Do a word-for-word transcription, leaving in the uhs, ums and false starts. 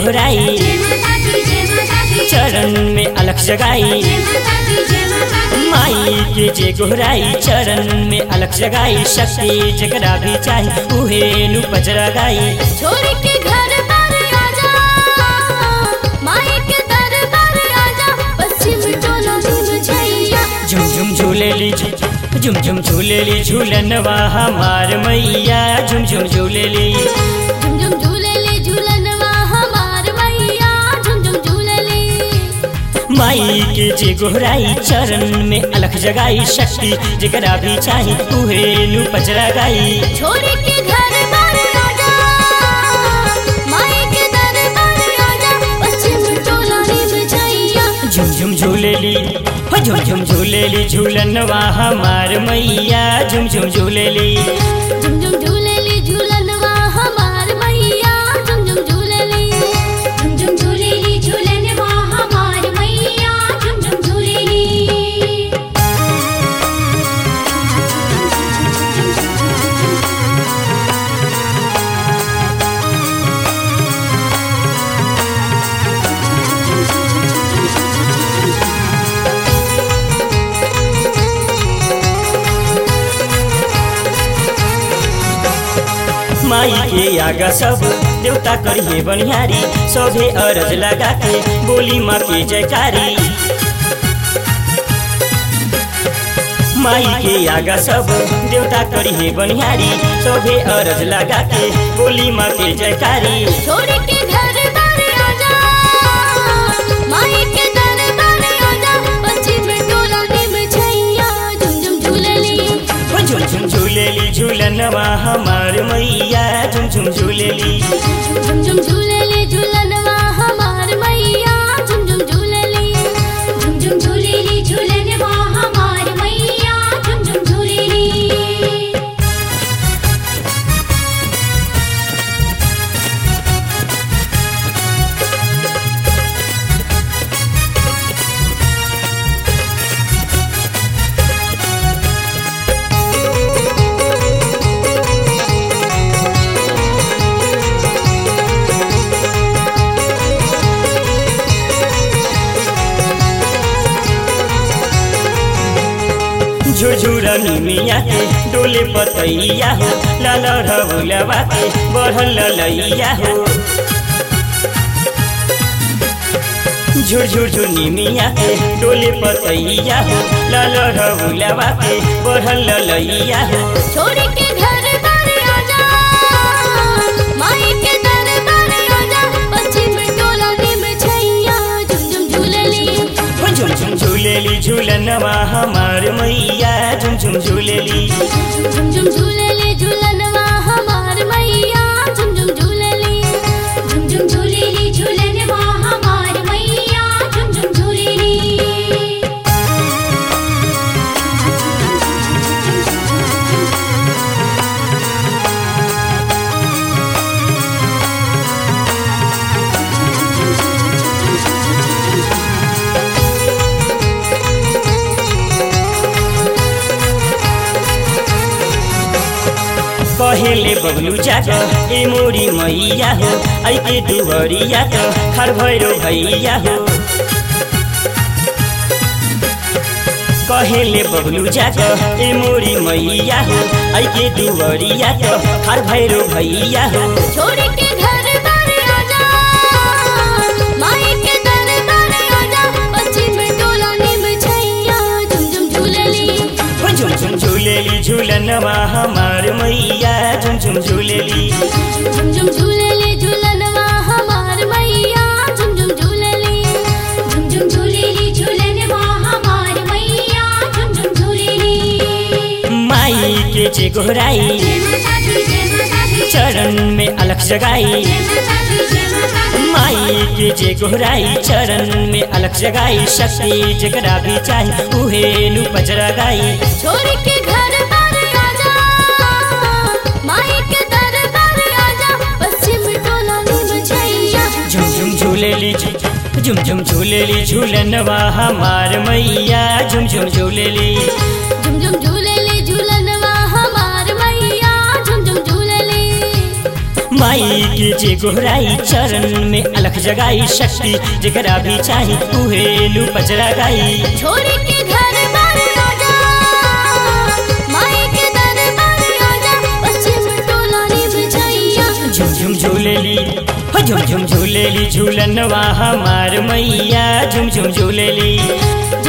गोहराई चरण में अलख जगाई माई के जे गोहराई चरण में अलख जगाई शक्ति जकरा भी चाही उहे नु पचरा गाई छोड़ के घर बार आजा माई के दरबार आजा पश्चिम टोला में छैया झुम झुम झूलेली झुम झुम झूलेली झूलनवा हमार मैया झुम झुम झूलेली झुम झुम झूलेली झूलनवा हमार मैया झुम झुम झूलेली माई के जे गोहराई चरण में अलख जगाई शक्ति जकरा भी चाही उहे नु पचरा गाई छोड़ के घर बार आजा माई के दरबार आजा पश्चिम टोला में छैया झुम झुम झूलेली हो झुम झुम झूलेली झूलनवा हमार मैया झुम झुम झूलेली झुम झुम झूलेली झूलनवा हमार मैया झुम झुम झूलेली झुम झुम झूलेली झूलनवा हमार मैया झुम झुम झूलेली माई के आगा सब देवता करिए बनिहारी सभे अरज लगा के बोली माँ के जयकारी माई के आगा सब देवता करिए बनिहारी सभे अरज लगा के बोली माँ के जयकारी छोड़ के घर बार आजा माई के दरबार आजा पश्चिम टोला में छैया झुम झुम झूलेली हो झुम झुम झूलेली झूलनवा हमार मैया झुम झुम झूलेली झुम झुम झूलेली झूलनवा हमार मैया झुम झुम झूलेली झुम झुम झूलेली झूलनवा हमार मैया झुम झुम झूलेली झुरझुरनी मिया के डोले पतैया हो लाल रहुलवा के बढ़ल लैया हो झुरझुरझुरनी मिया के डोले पतैया हो लाल रहुलवा के बढ़ल लैया हो छोड़ के घर बार आजा माई के दरबार आजा पश्चिम टोला में छैया झुम झुम झूलेली हो झुम झुम झूलेली झूलनवा हमार मैया झुम झुम झूलेली झुम झुम झूलेली झूलनवा हमार मैया झुम झुम झूलेली झुम झुम झूलेली झूलनवा हमार मैया झुम झुम झूलेली कहेले बबलू जाग ए मोरी मैया हो आई के दुवरिया तो खर भैरो भैया हो कहेले बबलू जाग ए मोरी मैया हो आई के दुवरिया तो खर भैरो भैया हो छोड़ के घर बार आजा माई के दरबार आजा पश्चिम टोला में छैया झुम झुम झूलेली हो झुम झुम झूलेली झूलनवा हमार मैया झुम झुम झूलेली झुम झुम झूलेली झूलनवा हमार मैया झुम झुम झूलेली झुम झुम झूलेली झूलनवा हमार मैया झुम झुम झूलेली माई के जे गोहराई चरण में अलख जगाई माई के जे गोहराई चरण में अलख जगाई शक्ति जकरा भी चाही उहे नु पचरा गाई छोड़ के घर बार आजा माई के दरबार आजा पश्चिम टोला में छैया झुम झुम झूलेली झुम झुम झूलेली झूलनवा हमार मैया झुम झुम झूलेली झुम झुम झूलेली झूलनवा हमार मैया झुम झुम झूलेली माई के जे गोहराई चरण में अलख जगाई शक्ति जेकरा भी चाही उहेलू पचरा गाई। छोड़ के घर बार आजा माई के दरबार आजा पश्चिम टोला रे बिछैया झुम झुम झूलेली हो झुम झुम झूलेली झूलनवा हमार मैया झुम झुम झूलेली।